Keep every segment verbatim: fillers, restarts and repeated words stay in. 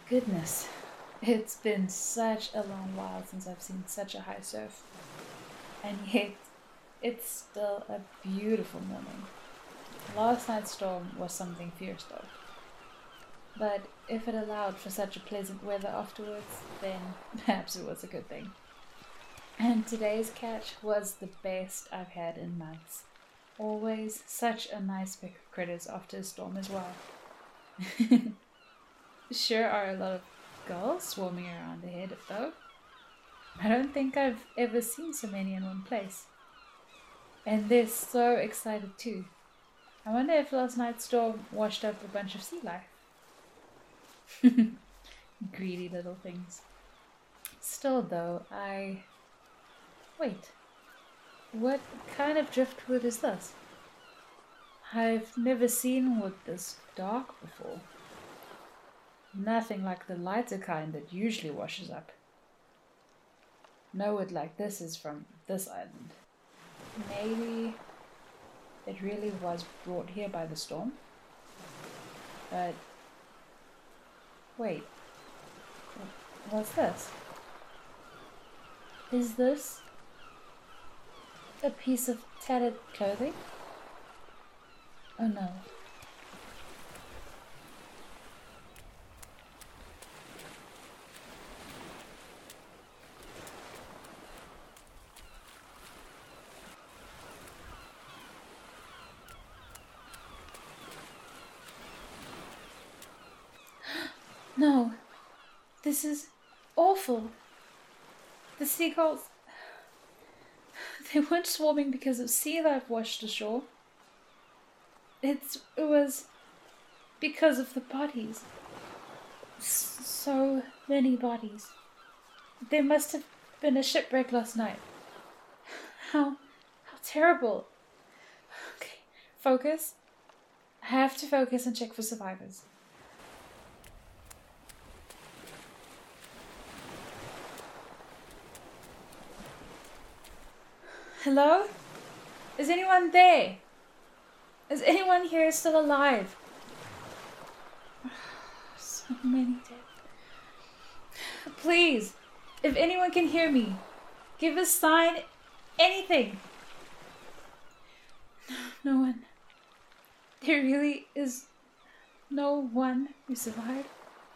Goodness, it's been such a long while since I've seen such a high surf, and yet it's still a beautiful morning. Last night's storm was something fierce though, but if it allowed for such a pleasant weather afterwards, then perhaps it was a good thing. And today's catch was the best I've had in months. Always such a nice pick of critters after a storm as well. Sure are a lot of gulls swarming around the head, though. I don't think I've ever seen so many in one place. And they're so excited too. I wonder if last night's storm washed up a bunch of sea life. Greedy little things. Still, though, I. Wait, what kind of driftwood is this? I've never seen wood this dark before. Nothing like the lighter kind that usually washes up. No wood like this is from this island. Maybe it really was brought here by the storm. But wait, what's this? Is this a piece of tattered clothing? Oh no. No, this is awful. The seagulls, they weren't swarming because of sea life washed ashore. It's, it was because of the bodies. S- so many bodies. There must have been a shipwreck last night. How, how terrible. Okay, focus. I have to focus and check for survivors. Hello? Is anyone there? Is anyone here still alive? So many dead. Please, if anyone can hear me, give a sign, anything. No one. There really is no one who survived.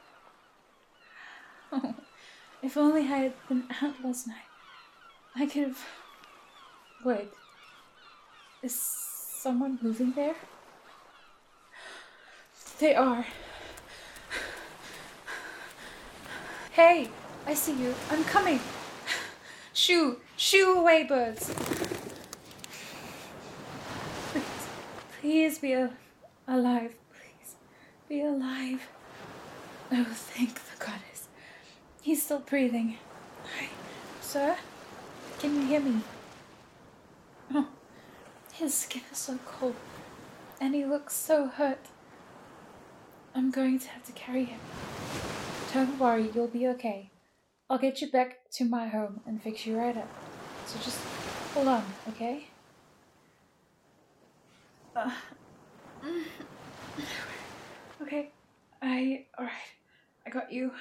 Oh, if only I had been out last night, I could have. Wait, is someone moving there? They are. Hey, I see you. I'm coming. Shoo, shoo away, birds. Please, please be a- alive. Please, be alive. Oh, thank the goddess. He's still breathing. Hi, sir? Can you hear me? Oh, his skin is so cold, and he looks so hurt. I'm going to have to carry him. Don't worry, you'll be okay. I'll get you back to my home and fix you right up. So just hold on, okay? Uh, okay, I alright. I got you.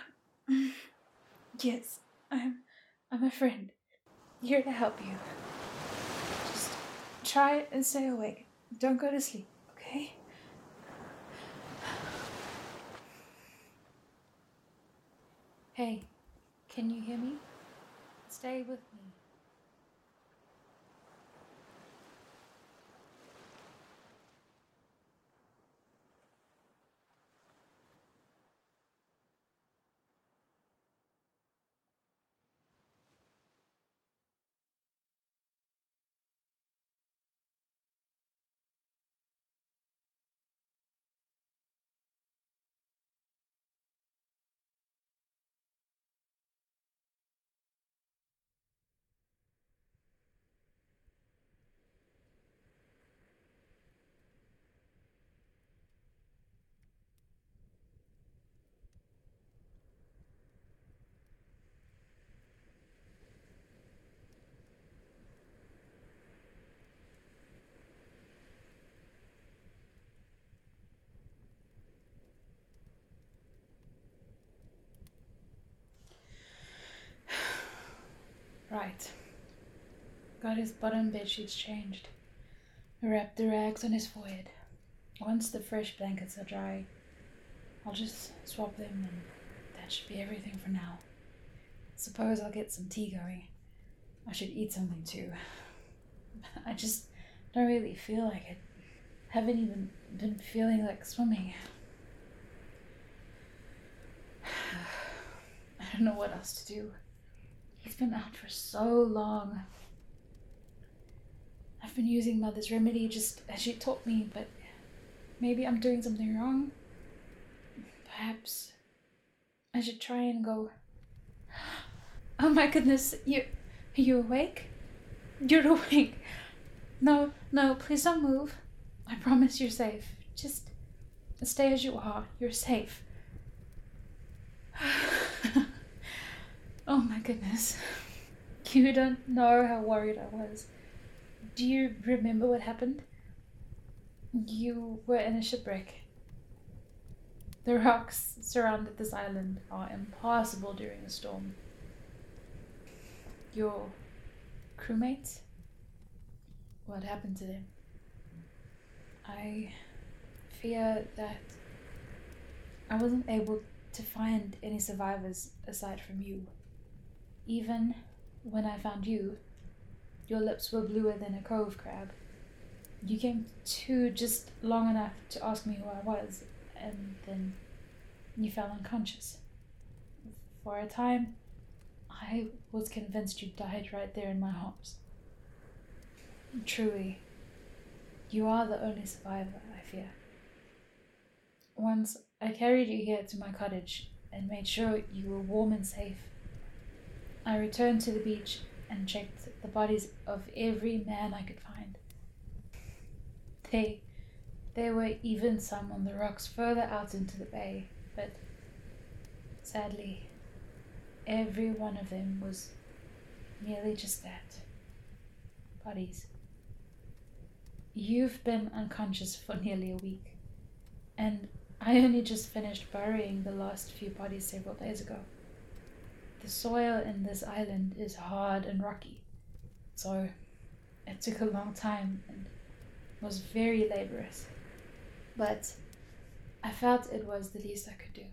Yes, I'm I'm a friend. Here to help you. Just try and stay awake. Don't go to sleep, okay? Hey, can you hear me? Stay with me. Right. Got his bottom bed sheets changed. Wrapped the rags on his forehead. Once the fresh blankets are dry, I'll just swap them and that should be everything for now. Suppose I'll get some tea going. I should eat something too. I just don't really feel like it. Haven't even been feeling like swimming. I don't know what else to do. He's been out for so long. I've been using Mother's remedy just as she taught me, but maybe I'm doing something wrong. Perhaps I should try and go. Oh my goodness, you, are you awake? You're awake. No, no, please don't move. I promise you're safe. Just stay as you are. You're safe. Oh my goodness. You don't know how worried I was. Do you remember what happened? You were in a shipwreck. The rocks surrounded this island are impassable during a storm. Your crewmates? What happened to them? I fear that I wasn't able to find any survivors aside from you. Even when I found you, your lips were bluer than a cove crab. You came to just long enough to ask me who I was, and then you fell unconscious. For a time, I was convinced you died right there in my arms. Truly, you are the only survivor, I fear. Once I carried you here to my cottage and made sure you were warm and safe. I returned to the beach and checked the bodies of every man I could find. They, there were even some on the rocks further out into the bay, but sadly, every one of them was merely just that. Bodies. You've been unconscious for nearly a week, and I only just finished burying the last few bodies several days ago. The soil in this island is hard and rocky, so it took a long time and was very laborious, but I felt it was the least I could do.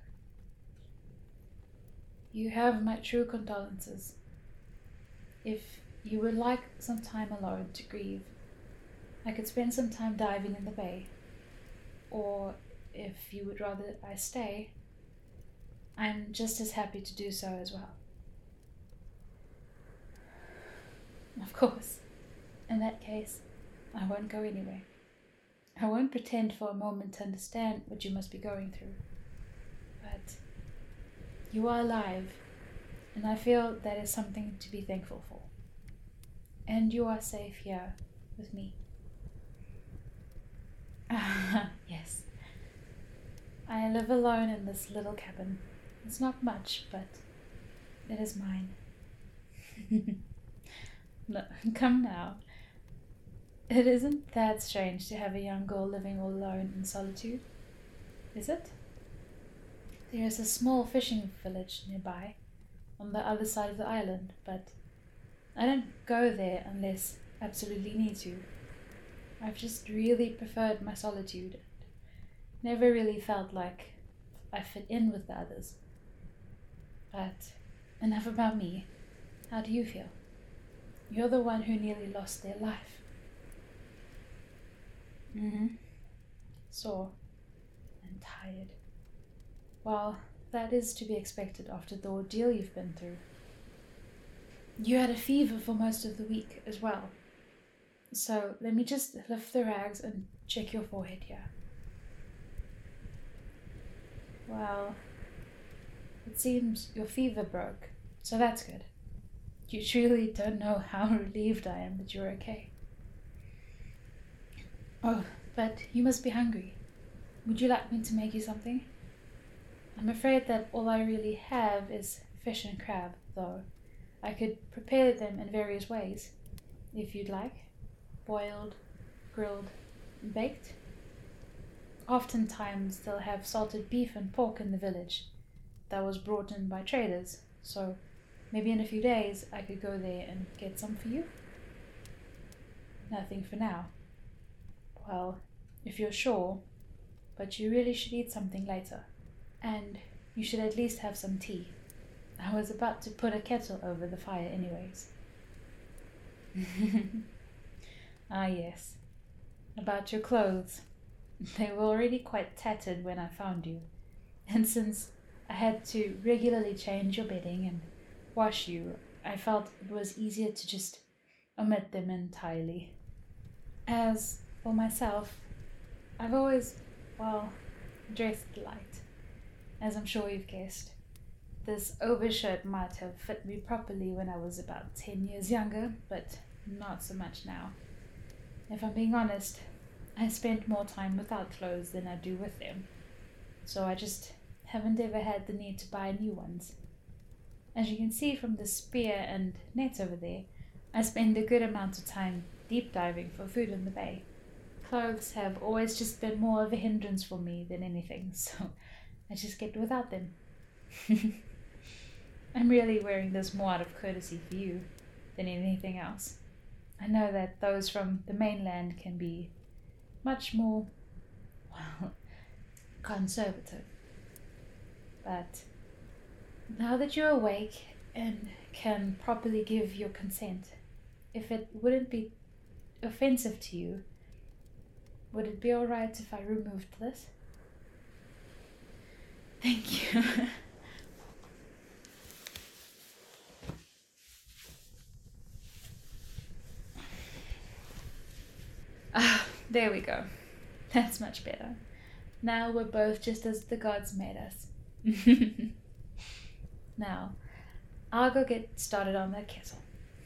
You have my true condolences. If you would like some time alone to grieve, I could spend some time diving in the bay, or if you would rather I stay, I'm just as happy to do so as well. Of course, in that case, I won't go anyway. I won't pretend for a moment to understand what you must be going through. But you are alive, and I feel that is something to be thankful for. And you are safe here with me. Yes. I live alone in this little cabin. It's not much, but it is mine. No, come now. It isn't that strange to have a young girl living all alone in solitude, is it? There is a small fishing village nearby, on the other side of the island, but I don't go there unless absolutely need to. I've just really preferred my solitude and never really felt like I fit in with the others. But enough about me. How do you feel? You're the one who nearly lost their life. Mm-hmm. Sore and tired. Well, that is to be expected after the ordeal you've been through. You had a fever for most of the week as well. So let me just lift the rags and check your forehead here. Well, it seems your fever broke, so that's good. You truly don't know how relieved I am that you're okay. Oh, but you must be hungry. Would you like me to make you something? I'm afraid that all I really have is fish and crab, though. I could prepare them in various ways, if you'd like. Boiled, grilled, and baked. Oftentimes they'll have salted beef and pork in the village that was brought in by traders, so Maybe in a few days I could go there and get some for you? Nothing for now. Well, if you're sure, but you really should eat something later. And you should at least have some tea. I was about to put a kettle over the fire anyways. Ah yes, about your clothes. They were already quite tattered when I found you, and since I had to regularly change your bedding and wash you, I felt it was easier to just omit them entirely. As for myself, I've always, well, dressed light, as I'm sure you've guessed. This overshirt might have fit me properly when I was about ten years younger, but not so much now. If I'm being honest, I spend more time without clothes than I do with them, so I just haven't ever had the need to buy new ones. As you can see from the spear and net over there, I spend a good amount of time deep diving for food in the bay. Clothes have always just been more of a hindrance for me than anything, so I just get without them. I'm really wearing this more out of courtesy for you than anything else. I know that those from the mainland can be much more, well, conservative. But now that you're awake and can properly give your consent, if it wouldn't be offensive to you, would it be alright if I removed this? Thank you. Ah, there we go. That's much better. Now we're both just as the gods made us. Now, I'll go get started on that kettle.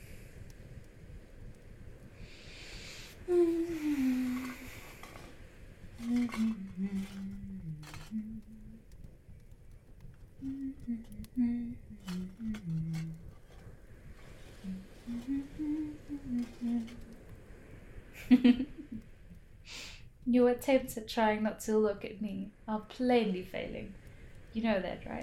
Your attempts at trying not to look at me are plainly failing. You know that, right?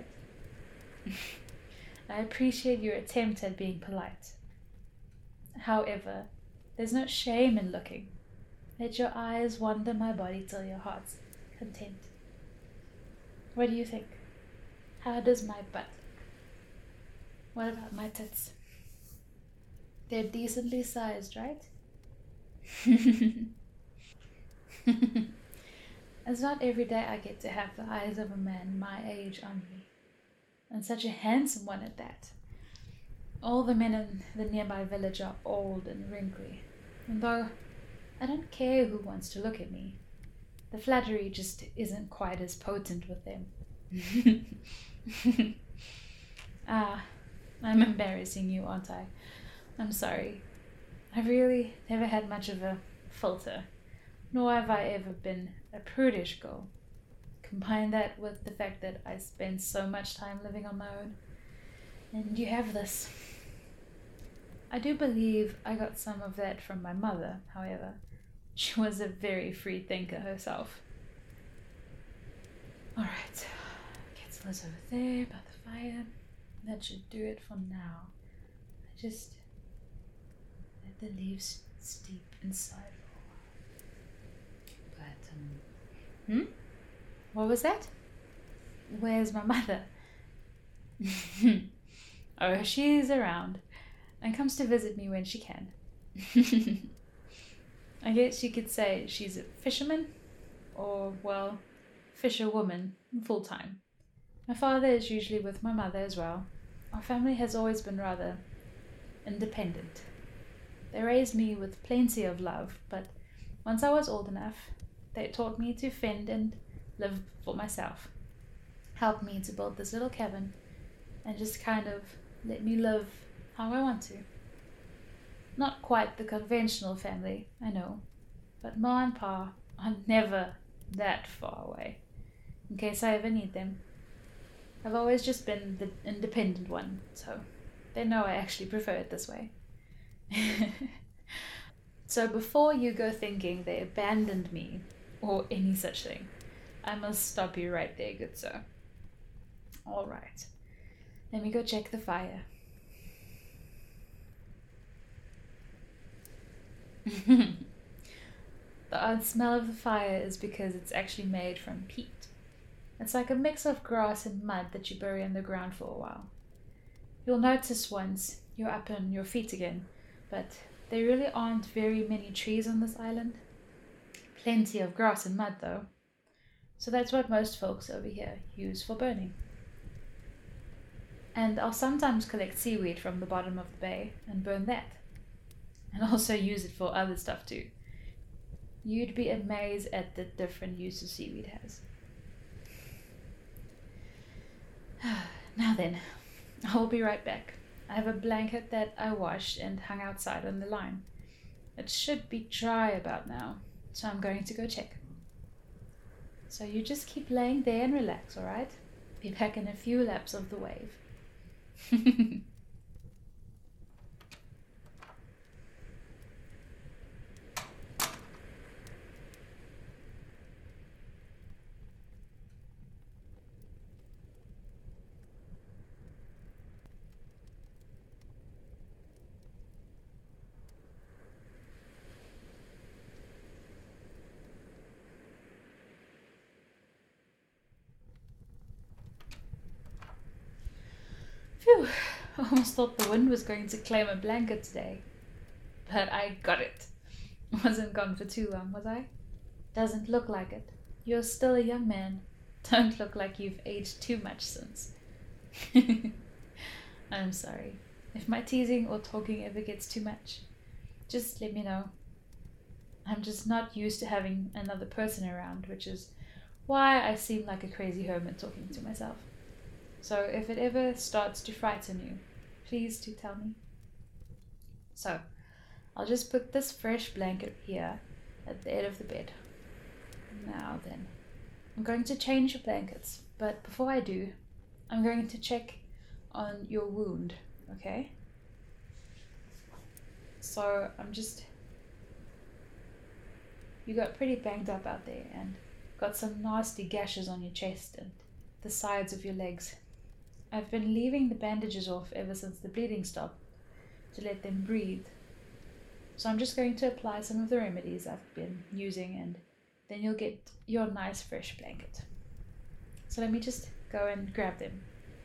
I appreciate your attempt at being polite. However, there's no shame in looking. Let your eyes wander my body till your heart's content. What do you think? How does my butt look? What about my tits? They're decently sized, right? It's not every day I get to have the eyes of a man my age on me, and such a handsome one at that. All the men in the nearby village are old and wrinkly, and though I don't care who wants to look at me, the flattery just isn't quite as potent with them. Ah, I'm embarrassing you, aren't I? I'm sorry. I've really never had much of a filter, nor have I ever been a prudish girl. Combine that with the fact that I spend so much time living on my own, and you have this. I do believe I got some of that from my mother, however. She was a very free thinker herself. Alright, kettle is over there by the fire. That should do it for now. I just let the leaves steep inside for a while. But, um... Hmm? What was that? Where's my mother? Oh, she's around and comes to visit me when she can. I guess you could say she's a fisherman, or, well, fisherwoman full time. My father is usually with my mother as well. Our family has always been rather independent. They raised me with plenty of love, but once I was old enough, they taught me to fend and live for myself. Helped me to build this little cabin and just kind of let me live how I want to. Not quite the conventional family, I know, but Ma and Pa are never that far away, in case I ever need them. I've always just been the independent one, so they know I actually prefer it this way. So before you go thinking they abandoned me, or any such thing, I must stop you right there, good sir. All right, let me go check the fire. The odd smell of the fire is because it's actually made from peat. It's like a mix of grass and mud that you bury in the ground for a while. You'll notice once you're up on your feet again, but there really aren't very many trees on this island. Plenty of grass and mud though. So that's what most folks over here use for burning. And I'll sometimes collect seaweed from the bottom of the bay and burn that. And also use it for other stuff too. You'd be amazed at the different uses seaweed has. Now then, I'll be right back. I have a blanket that I washed and hung outside on the line. It should be dry about now, so I'm going to go check. So you just keep laying there and relax, alright? Be back in a few laps of the wave. Phew, I almost thought the wind was going to claim a blanket today. But I got it. Wasn't gone for too long, was I? Doesn't look like it. You're still a young man. Don't look like you've aged too much since. I'm sorry. If my teasing or talking ever gets too much, just let me know. I'm just not used to having another person around, which is why I seem like a crazy hermit talking to myself. So if it ever starts to frighten you, please do tell me. So I'll just put this fresh blanket here at the end of the bed. Now then, I'm going to change your blankets, but before I do, I'm going to check on your wound, okay? So I'm just, you got pretty banged up out there and got some nasty gashes on your chest and the sides of your legs. I've been leaving the bandages off ever since the bleeding stopped to let them breathe. So I'm just going to apply some of the remedies I've been using and then you'll get your nice fresh blanket. So let me just go and grab them.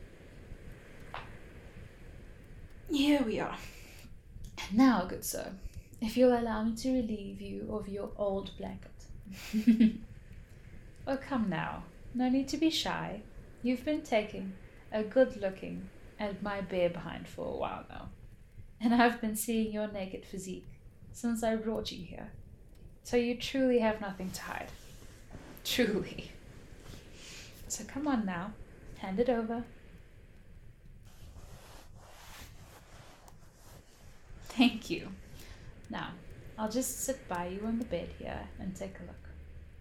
Here we are. Now, good sir, if you'll allow me to relieve you of your old blanket. Oh, come now. No need to be shy. You've been taking a good looking at my bare behind for a while now. And I've been seeing your naked physique since I brought you here. So you truly have nothing to hide. Truly. So come on now. Hand it over. Thank you. Now, I'll just sit by you on the bed here and take a look.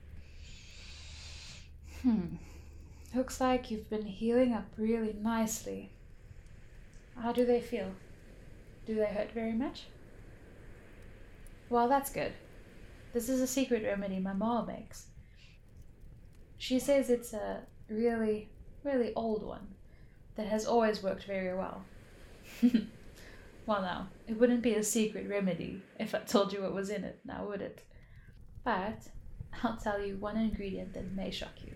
Hmm. Looks like you've been healing up really nicely. How do they feel? Do they hurt very much? Well, that's good. This is a secret remedy my mom makes. She says it's a really, really old one that has always worked very well. Well, now, it wouldn't be a secret remedy if I told you what was in it, now would it? But I'll tell you one ingredient that may shock you.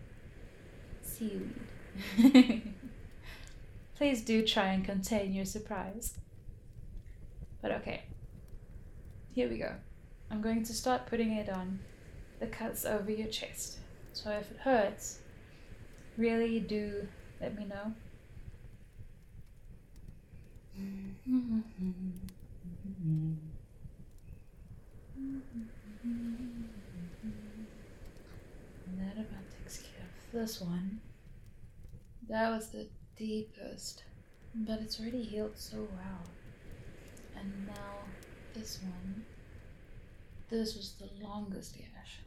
Seaweed. Please do try and contain your surprise. But okay, here we go. I'm going to start putting it on the cuts over your chest. So if it hurts, really do let me know. And that about takes care of this one. That was the deepest, but it's already healed so well. And now this one. This was the longest gash.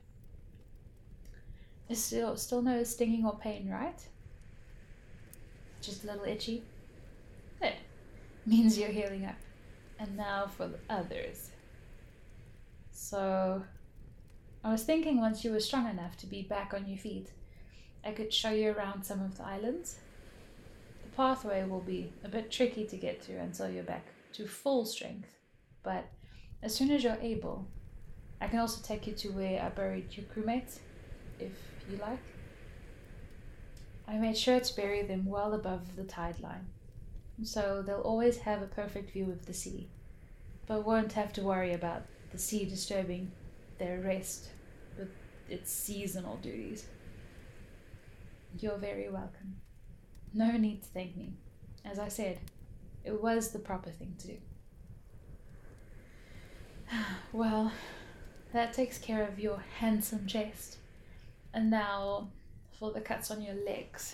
It's still still no stinging or pain, right? Just a little itchy. Good. Means you're healing up. And now for the others. So I was thinking once you were strong enough to be back on your feet, I could show you around some of the islands. The pathway will be a bit tricky to get to until you're back to full strength, but as soon as you're able. I can also take you to where I buried your crewmates, if you like. I made sure to bury them well above the tide line, so they'll always have a perfect view of the sea, but won't have to worry about the sea disturbing their rest with its seasonal duties. You're very welcome. No need to thank me. As I said, it was the proper thing to do. Well, that takes care of your handsome chest. And now for the cuts on your legs.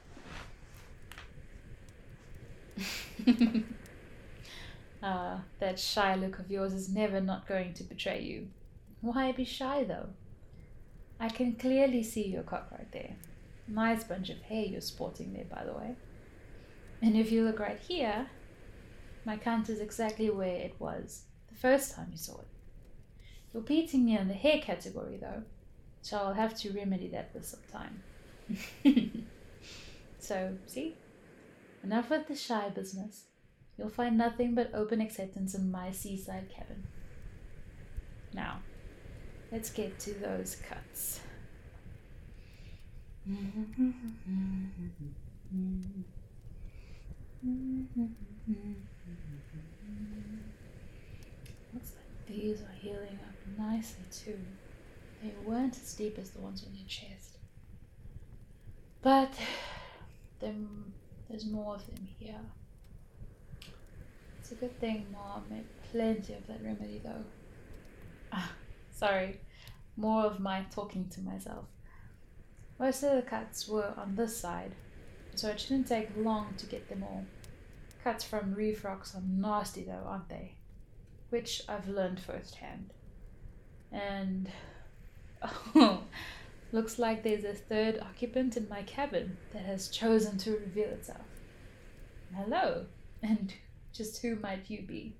Ah, that shy look of yours is never not going to betray you. Why be shy though? I can clearly see your cock right there. Nice bunch of hair you're sporting there, by the way. And if you look right here, my cunt is exactly where it was the first time you saw it. You're beating me in the hair category though, so I'll have to remedy that with some time. So, see? Enough with the shy business. You'll find nothing but open acceptance in my seaside cabin. Now, let's get to those cuts. Looks like these are healing up nicely too. They weren't as deep as the ones on your chest. But them, there's more of them here. It's a good thing Mom made plenty of that remedy though. Ah, sorry, more of my talking to myself. Most of the cuts were on this side, so it shouldn't take long to get them all. Cuts from reef rocks are nasty though, aren't they? Which I've learned firsthand. And oh, looks like there's a third occupant in my cabin that has chosen to reveal itself. Hello, and just who might you be?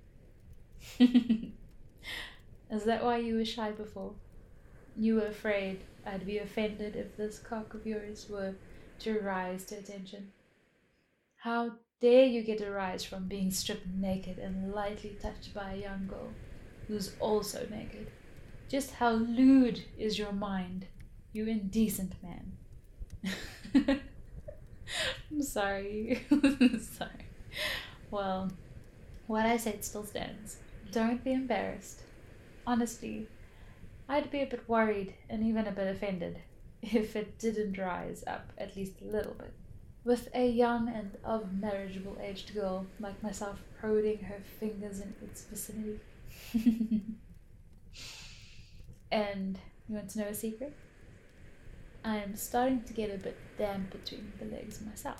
Is that why you were shy before? You were afraid I'd be offended if this cock of yours were to rise to attention. How dare you get a rise from being stripped naked and lightly touched by a young girl who's also naked? Just how lewd is your mind, you indecent man. I'm sorry. Sorry. Well, what I said still stands. Don't be embarrassed. Honestly, I'd be a bit worried and even a bit offended if it didn't rise up at least a little bit. With a young and of marriageable aged girl like myself prodding her fingers in its vicinity. And you want to know a secret? I am starting to get a bit damp between the legs myself.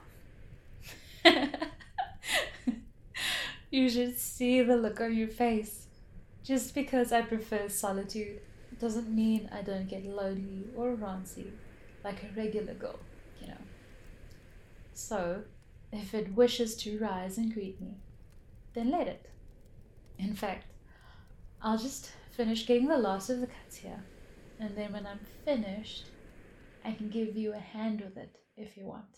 You should see the look on your face. Just because I prefer solitude doesn't mean I don't get lonely or rancy like a regular girl, you know. So, if it wishes to rise and greet me, then let it. In fact, I'll just finish getting the last of the cuts here, and then when I'm finished, I can give you a hand with it if you want.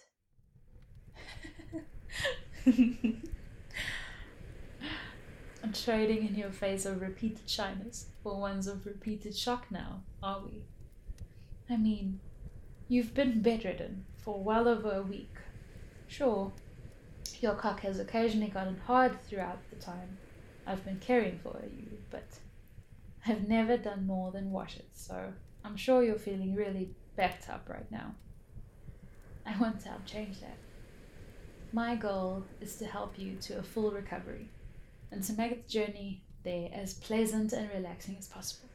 I'm trading in your face of repeated shyness for ones of repeated shock now, are we? I mean, you've been bedridden for well over a week. Sure, your cock has occasionally gotten hard throughout the time I've been caring for you, but I've never done more than wash it, so I'm sure you're feeling really backed up right now. I want to help change that. My goal is to help you to a full recovery and to make the journey there as pleasant and relaxing as possible.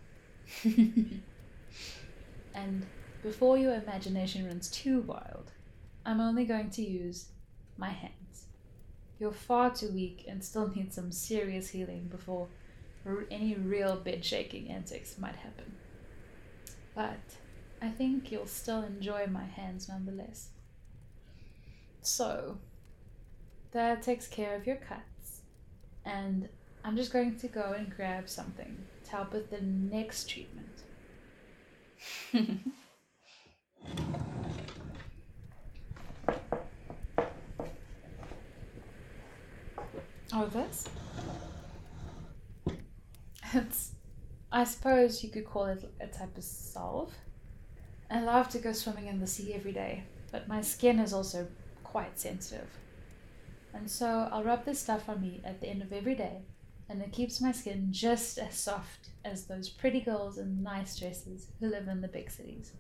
And before your imagination runs too wild, I'm only going to use my hands. You're far too weak and still need some serious healing before r- any real bed shaking antics might happen. But I think you'll still enjoy my hands nonetheless. So, that takes care of your cuts, and I'm just going to go and grab something to help with the next treatment. Oh, this? It's, I suppose you could call it a type of salve. I love to go swimming in the sea every day, but my skin is also quite sensitive. And so I'll rub this stuff on me at the end of every day, and it keeps my skin just as soft as those pretty girls in nice dresses who live in the big cities.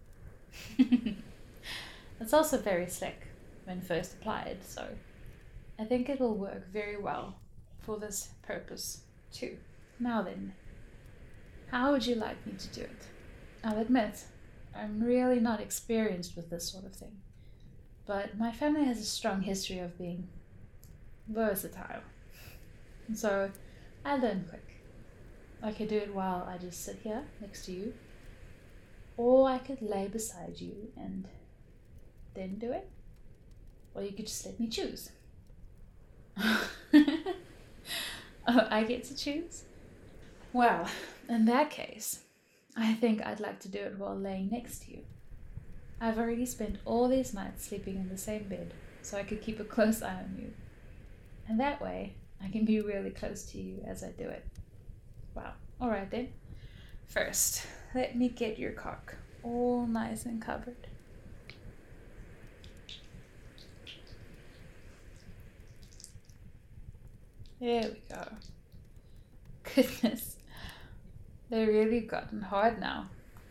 It's also very slick when first applied, so I think it will work very well for this purpose too. Now then, how would you like me to do it? I'll admit, I'm really not experienced with this sort of thing, but my family has a strong history of being versatile, and so I learn quick. I could do it while I just sit here next to you, or I could lay beside you and then do it, or you could just let me choose. Oh, I get to choose? Well, in that case, I think I'd like to do it while laying next to you. I've already spent all these nights sleeping in the same bed, so I could keep a close eye on you. And that way, I can be really close to you as I do it. Wow, alright then. First, let me get your cock all nice and covered. There we go. Goodness, they're really gotten hard now.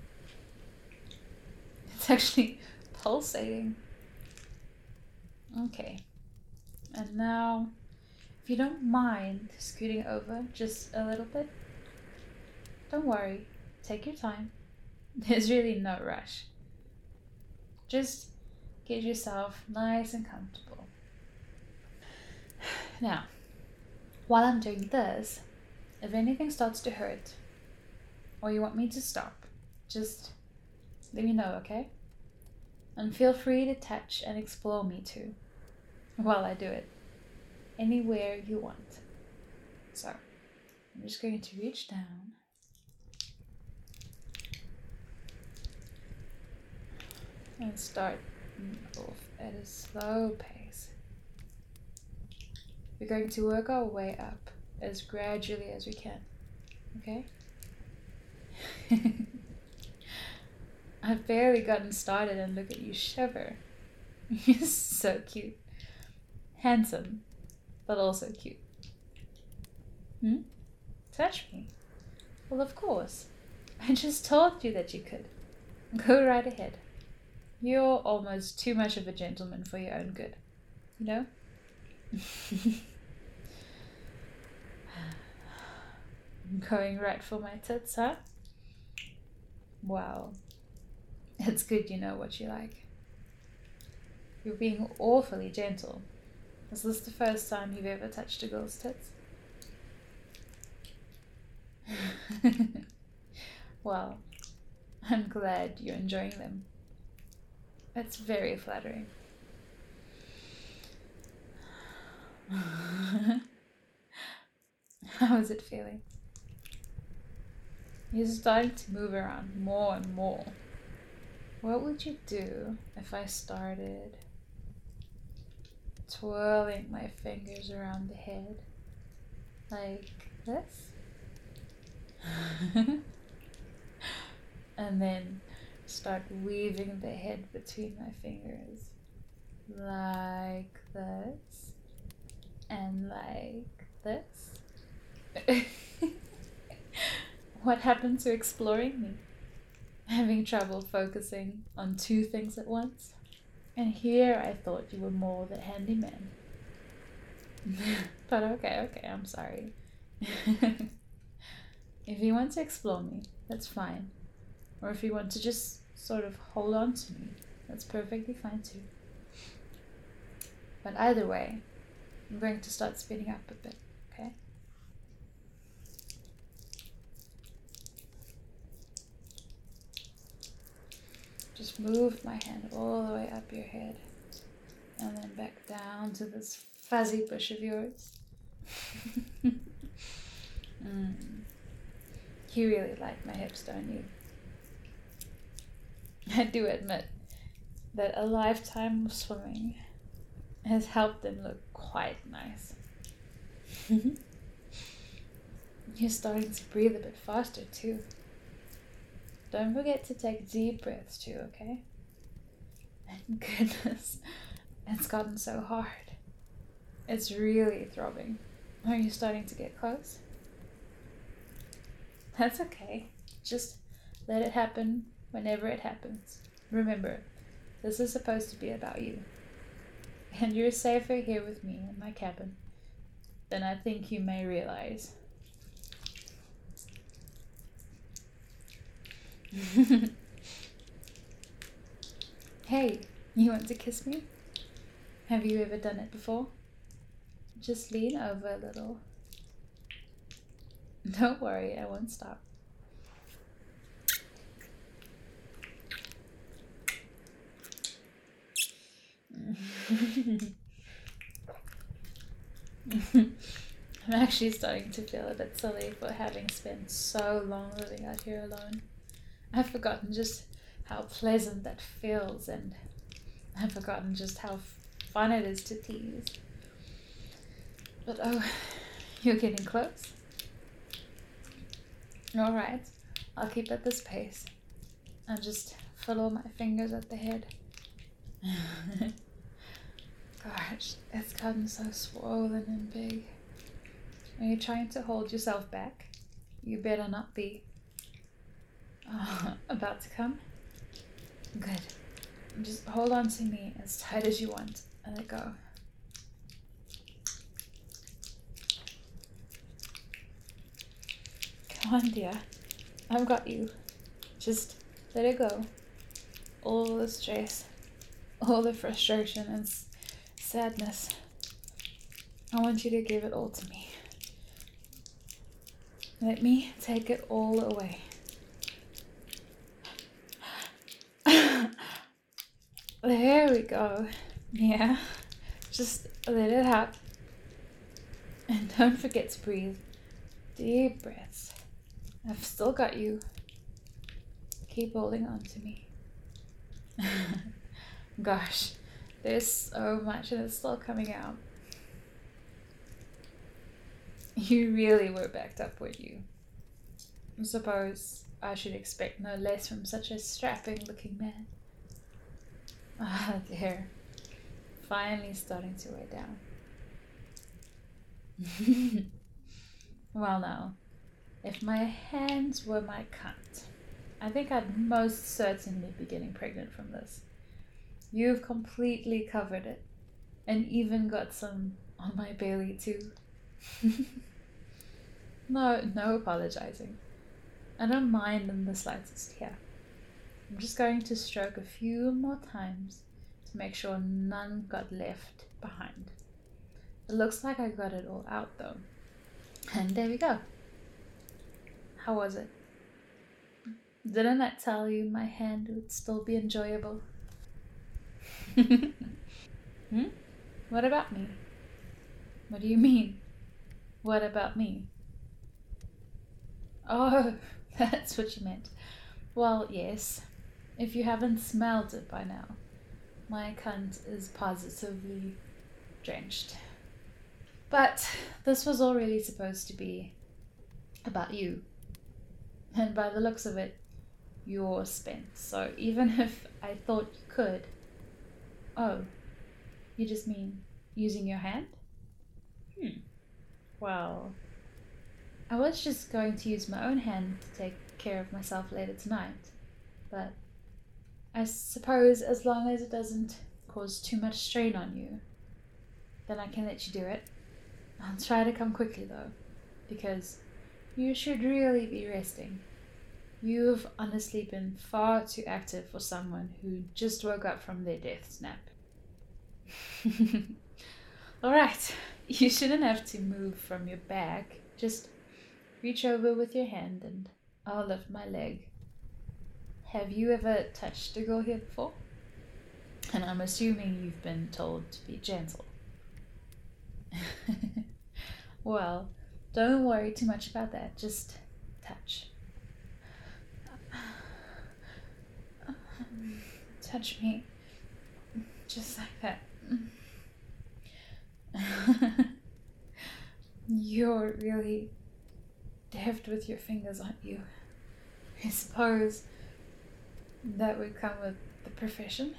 It's actually pulsating. Okay, and now, if you don't mind scooting over just a little bit, don't worry, take your time. There's really no rush. Just get yourself nice and comfortable. Now, while I'm doing this, if anything starts to hurt, or you want me to stop, just let me know, okay? And feel free to touch and explore me too, while I do it, anywhere you want. So, I'm just going to reach down. And start off at a slow pace. We're going to work our way up as gradually as we can, okay? I've barely gotten started and look at you shiver. You're so cute. Handsome, but also cute. Hmm? Touch me? Well, of course. I just told you that you could. Go right ahead. You're almost too much of a gentleman for your own good, you know? Going right for my tits, huh? Wow. It's good you know what you like. You're being awfully gentle. Is this the first time you've ever touched a girl's tits? Well, I'm glad you're enjoying them. It's very flattering. How is it feeling? You're starting to move around more and more. What would you do if I started twirling my fingers around the head like this? And then start weaving the head between my fingers like this and like this. What happened to exploring me? Having trouble focusing on two things at once? And here I thought you were more the handyman. But okay, okay, I'm sorry. If you want to explore me, that's fine. Or if you want to just sort of hold on to me, that's perfectly fine too. But either way, I'm going to start speeding up a bit, okay? Just move my hand all the way up your head and then back down to this fuzzy bush of yours. mm. You really like my hips, don't you? I do admit that a lifetime of swimming has helped them look quite nice. You're starting to breathe a bit faster too. Don't forget to take deep breaths too, okay? And goodness, it's gotten so hard. It's really throbbing. Are you starting to get close? That's okay. Just let it happen whenever it happens. Remember, this is supposed to be about you. And you're safer here with me in my cabin than I think you may realize. Hey, you want to kiss me? Have you ever done it before? Just lean over a little. Don't worry, I won't stop. I'm actually starting to feel a bit silly for having spent so long living out here alone. I've forgotten just how pleasant that feels, and I've forgotten just how fun it is to tease. But oh, you're getting close. Alright, I'll keep at this pace and just follow my fingers at the head. Gosh, it's gotten so swollen and big. Are you trying to hold yourself back? You better not be. Oh, about to come? Good. Just hold on to me as tight as you want and let go. Come on, dear. I've got you. Just let it go. All the stress, all the frustration and s- sadness. I want you to give it all to me. Let me take it all away. There we go. Yeah, just let it out. And don't forget to breathe. Deep breaths. I've still got you. Keep holding on to me. Gosh, there's so much and it's still coming out. You really were backed up, weren't you? I suppose I should expect no less from such a strapping looking man. Ah, there. Finally starting to weigh down. Well now, if my hands were my cunt, I think I'd most certainly be getting pregnant from this. You've completely covered it, and even got some on my belly too. No, no apologizing. I don't mind in the slightest here. I'm just going to stroke a few more times to make sure none got left behind. It looks like I got it all out though. And there we go. How was it? Didn't I tell you my hand would still be enjoyable? Hmm? What about me? What do you mean? What about me? Oh, that's what you meant. Well, yes. If you haven't smelled it by now, my cunt is positively drenched. But this was all really supposed to be about you. And by the looks of it, you're spent. So even if I thought you could... Oh, you just mean using your hand? Hmm. Well, I was just going to use my own hand to take care of myself later tonight. But I suppose as long as it doesn't cause too much strain on you, then I can let you do it. I'll try to come quickly though, because you should really be resting. You've honestly been far too active for someone who just woke up from their death nap. Alright, you shouldn't have to move from your back. Just reach over with your hand and I'll lift my leg. Have you ever touched a girl here before? And I'm assuming you've been told to be gentle. Well, don't worry too much about that. Just touch. Touch me. Just like that. You're really deft with your fingers, aren't you? I suppose that would come with the profession.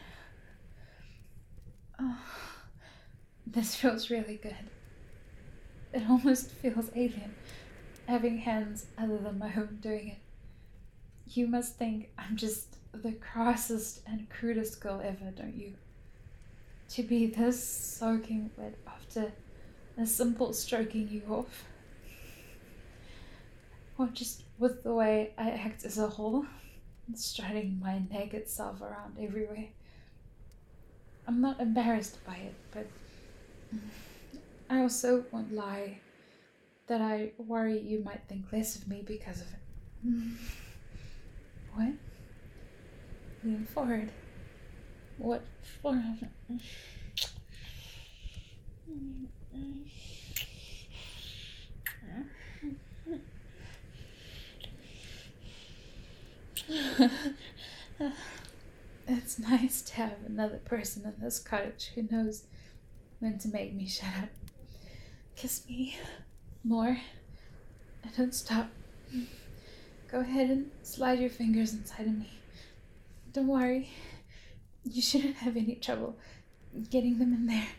Oh, this feels really good. It almost feels alien, having hands other than my own doing it. You must think I'm just the crassest and crudest girl ever, don't you? To be this soaking wet after a simple stroking you off. Or just with the way I act as a whole, strutting my naked self around everywhere. I'm not embarrassed by it, but I also won't lie that I worry you might think less of me because of it. What? Lean forward. What for? It's nice to have another person in this cottage who knows when to make me shut up. Kiss me more and don't stop. Go ahead and slide your fingers inside of me. Don't worry, you shouldn't have any trouble getting them in there.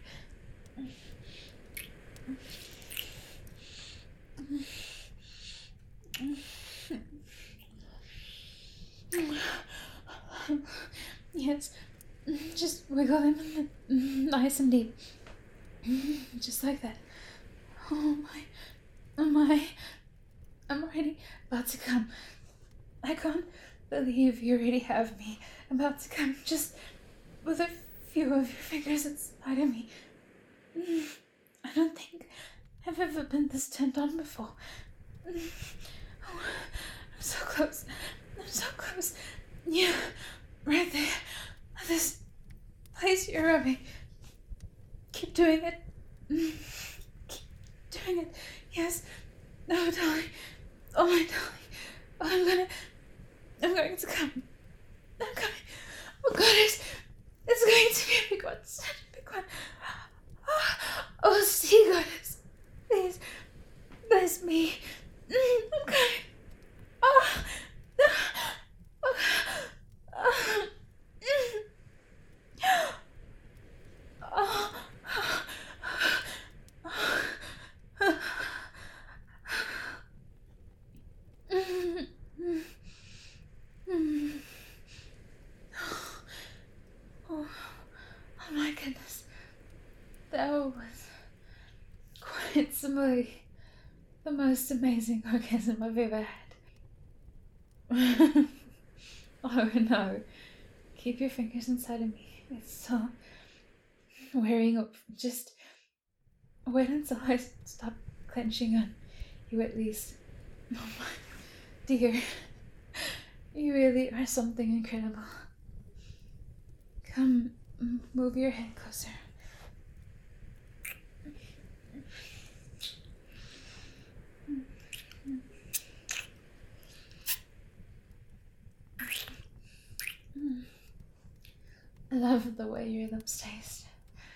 Yes, just wiggle them nice and deep. Just like that. Oh my, oh my, I'm already about to come. I can't believe you already have me about to come just with a few of your fingers inside of me. I don't think I've ever been this turned on before. Oh, I'm so close. I'm so close. Yeah, right there. This place you're rubbing. Keep doing it. Keep doing it. Yes. No, darling. Oh, my darling. Oh, I'm gonna... I'm going to come. I'm coming. Oh, God, it's... It's going to be a big one. Such a big one. Oh, oh sea goddess. Please. Bless me. I'm coming. Oh. Oh. Oh. Oh. Oh, oh my goodness. That was quite simply the most amazing orgasm I've ever had. Oh no. Keep your fingers inside of me. It's so wearing up. Just wait until I stop clenching on you at least. Oh my dear. You really are something incredible. Come, move your head closer. I love the way your lips taste.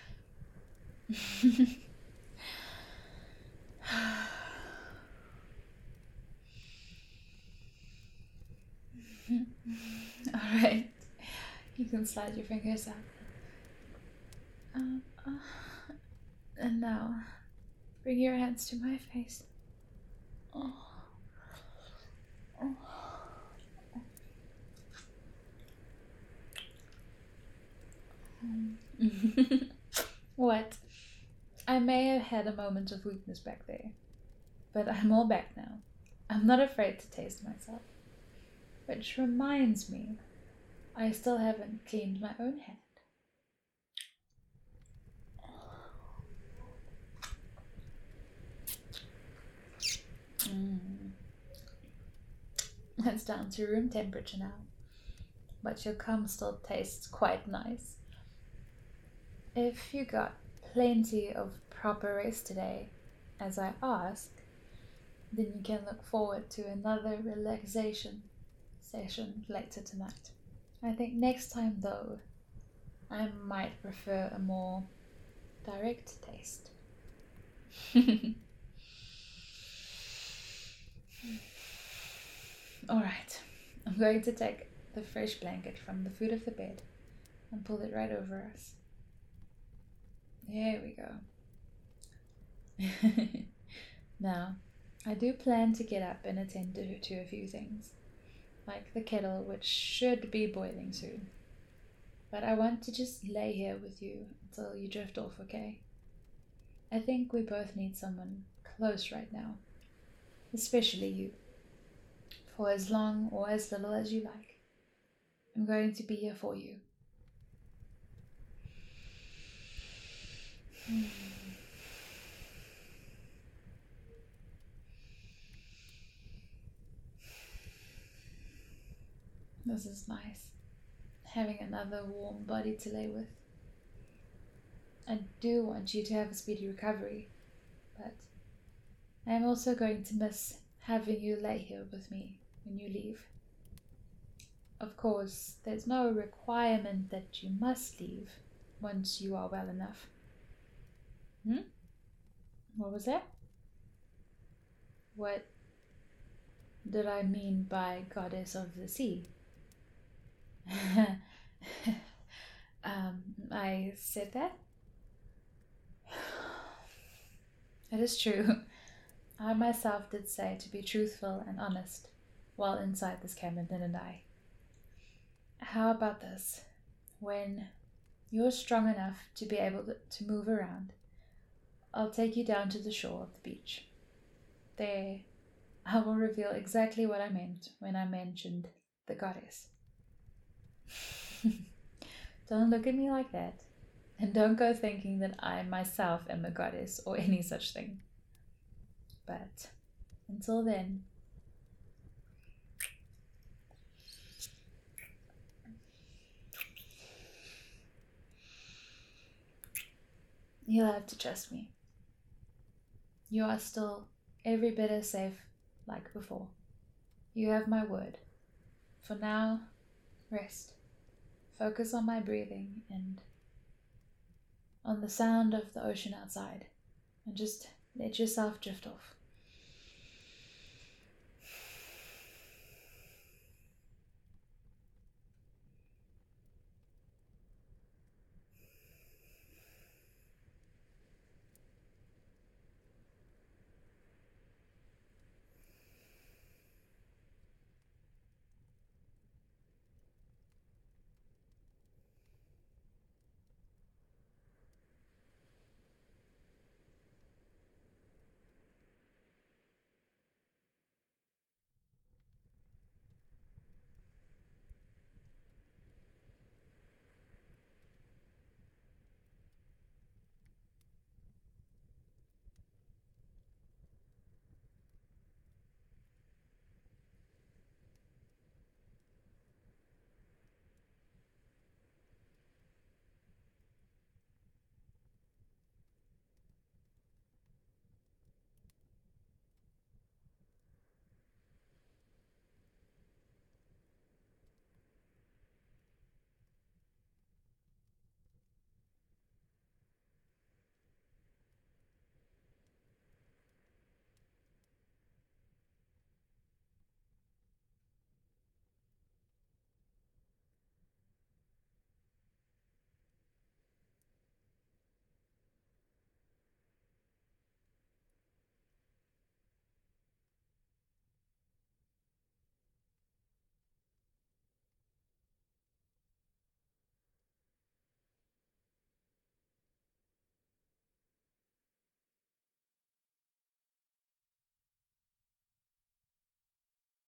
Alright, you can slide your fingers out. Uh, uh, and now, bring your hands to my face. Oh. Oh. What? I may have had a moment of weakness back there, but I'm all back now. I'm not afraid to taste myself. Which reminds me, I still haven't cleaned my own hand. Mm. It's down to room temperature now, but your cum still tastes quite nice. If you got plenty of proper rest today, as I ask, then you can look forward to another relaxation session later tonight. I think next time though, I might prefer a more direct taste. I'm going to take the fresh blanket from the foot of the bed and pull it right over us. There we go. Now, I do plan to get up and attend to, to a few things, like the kettle, which should be boiling soon. But I want to just lay here with you until you drift off, okay? I think we both need someone close right now, especially you. For as long or as little as you like, I'm going to be here for you. This is nice, having another warm body to lay with. I do want you to have a speedy recovery, but I am also going to miss having you lay here with me when you leave. Of course, there's no requirement that you must leave once you are well enough. Hmm? What was that? What did I mean by goddess of the sea? um, I said that? It is true. I myself did say to be truthful and honest while inside this cabin, didn't I? How about this? When you're strong enough to be able to move around, I'll take you down to the shore of the beach. There, I will reveal exactly what I meant when I mentioned the goddess. Don't look at me like that, and don't go thinking that I myself am a goddess or any such thing. But until then, you'll have to trust me. You are still every bit as safe like before. You have my word. For now, rest. Focus on my breathing and on the sound of the ocean outside, and just let yourself drift off.